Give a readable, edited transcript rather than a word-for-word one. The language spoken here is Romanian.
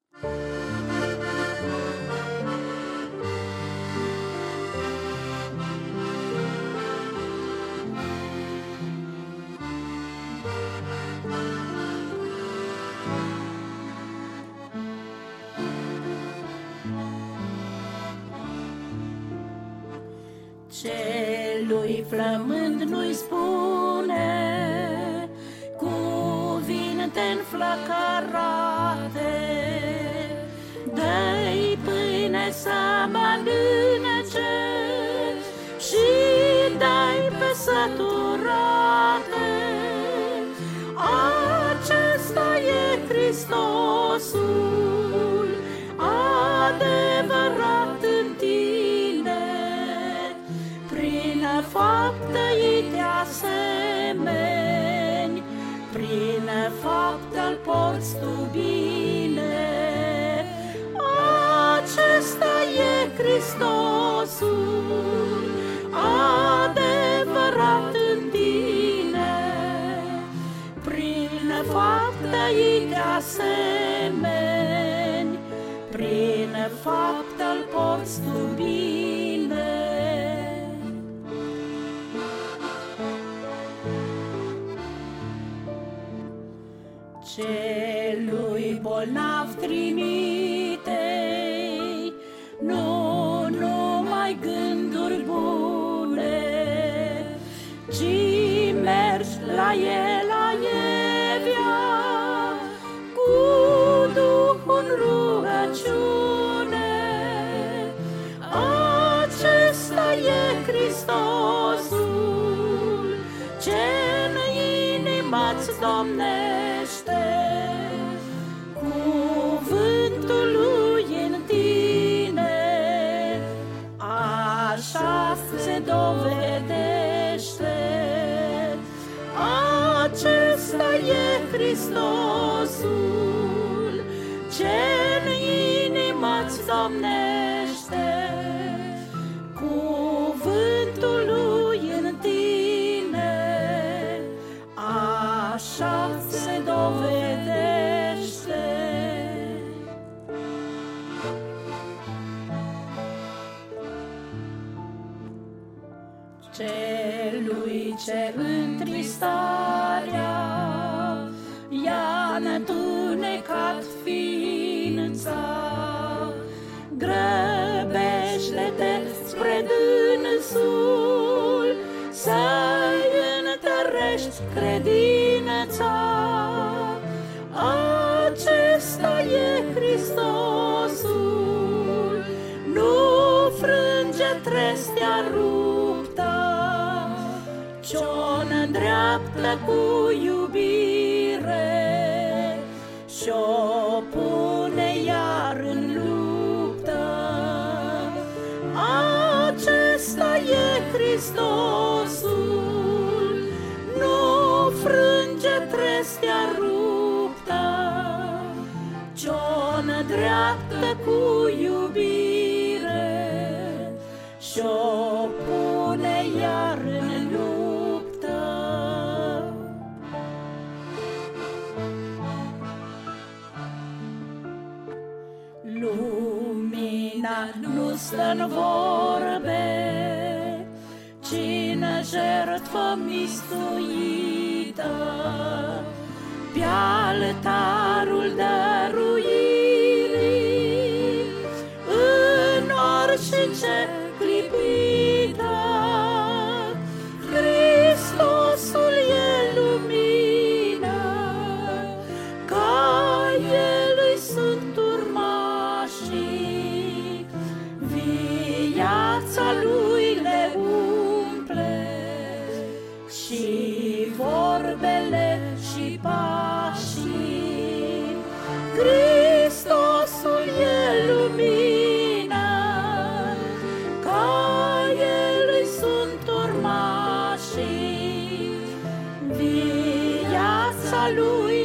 Celui flămând nu-i spune cuvinte înflăcărate, dă-i pâine să mănânce și dă-i pe săturate. Acesta e Hristosul adevărat în tine, prin faptă-i te asemeni, prin faptă-l porți tu bine. Acesta e Hristosul adevărat în tine, prin faptă-i te asemeni, prin faptă-l porți tu bine. Celui bolnav trimite-i nu numai gânduri bune, ci mergi la el aievea cu Duhul în rugăciune. Acesta e Hristosul ce-n inima-ți domnește, cuvântul lui în tine, așa se dovedește. Acesta e Hristosul ce-n inima-ți domnește, cuvântul lui în tine, așa se dovedește. Celui ce întristarea i-a întunecat ființa, grăbește-te spre dânsul să-i întărești credința. Acesta e Hristosul, nu frânge trestea ruptă, ce-o îndreaptă cu iubire și-o pune iar în luptă. Acesta e Hristosul, nu frânge trestea ruptă, ce-o îndreaptă cu iubire și-o pune iar în luptă. Lumina nu stă-n vorbe, ci-n jertfă mistuită, pe altarul dăruirii, în orice clipită. Hristosul e lumină, ca El-i sunt urmașii, viața Lui le umple și vorbele și pașii. Hristosul e lumină, ca El-i sunt urmașii, viața Lui